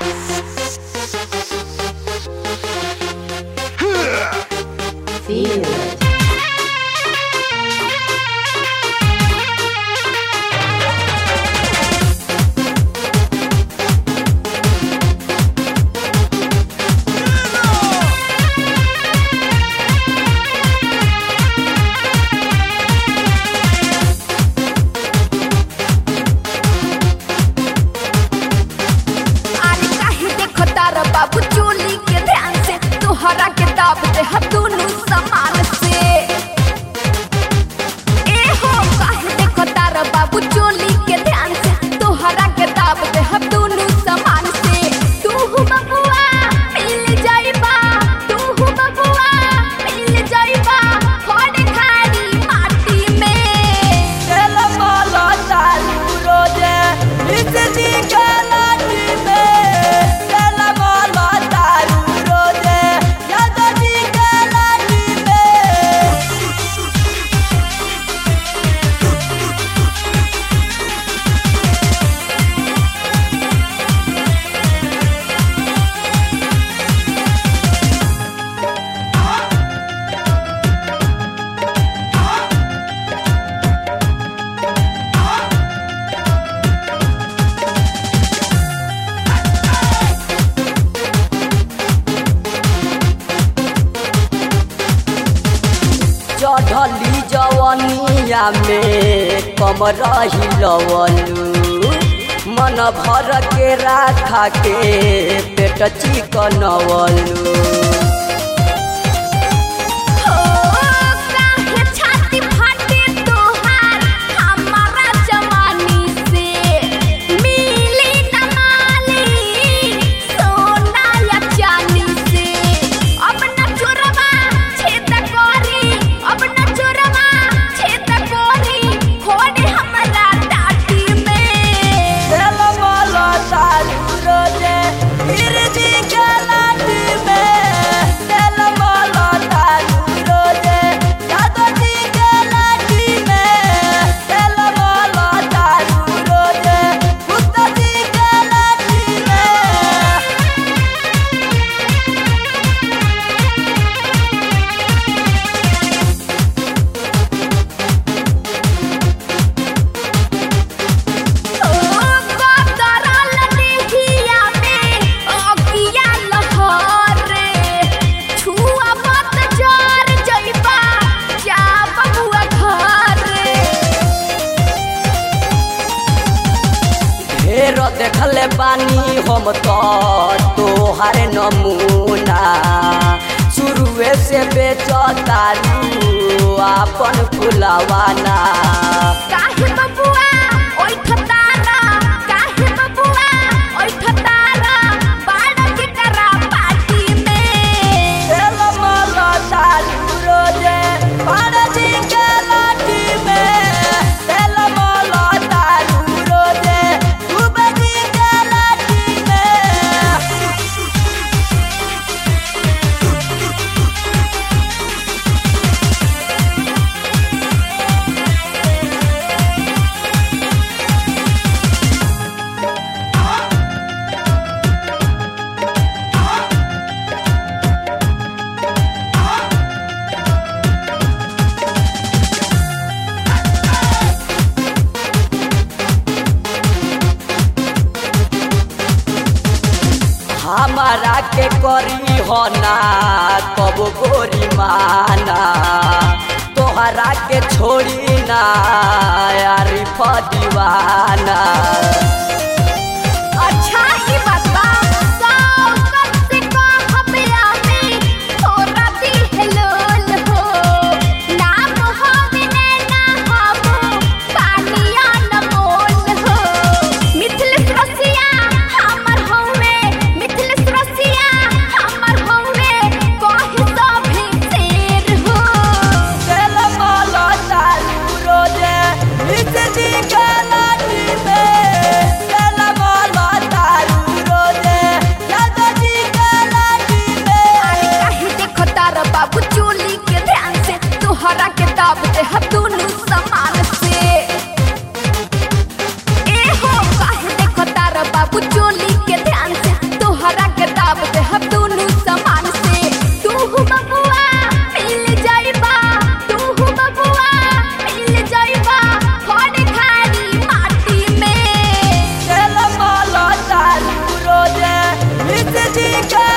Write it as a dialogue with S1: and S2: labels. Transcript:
S1: Feel it.
S2: बाबू चोली के ध्यान से तोहरा के दाब दे हम दोनों समान से। ए हो काहे देखो तारा बाबू चोली के ध्यान से तोहरा के दाब दे हम दोनों समान से। तू हो बबुआ मिल जाइबा, तू हो बबुआ मिल जाइबा खोड़े खाड़ी माटी में।
S3: चल बोलो चालू रोजे बिजली के लाठी में। चढ़ली जवनिया में कम रही लवलू, मन भर के राखा के पेट चिकनवलू। देखले बानी हम तो तोहार नमूना, शुरुए से बेचतारू आपन फुलवाना।
S2: काहे बबुआ ओइ खतारा, काहे बबुआ ओइ खतारा बाड़ा के करा पार्टी में।
S3: चल माला चालू रोजे बाड़ा जी के लाठी में। चल माला चालू रोजे हमारा के करी हो ना कब गोरी माना, तोहरा के छोड़ी ना यारी दीवाना।
S2: अच्छा ही बता कब से कहबे आमे थोड़ा दिहलोल हो, नाम हवे ना हबो पानिया न मोल हो। मिथिलेश रसिया हमर हवे, मिथिलेश रसिया हमर हवे कहि सभे शेर हो।
S3: चल बोलो चालू रोजे बिजली के लाठी में। नीतीश जी के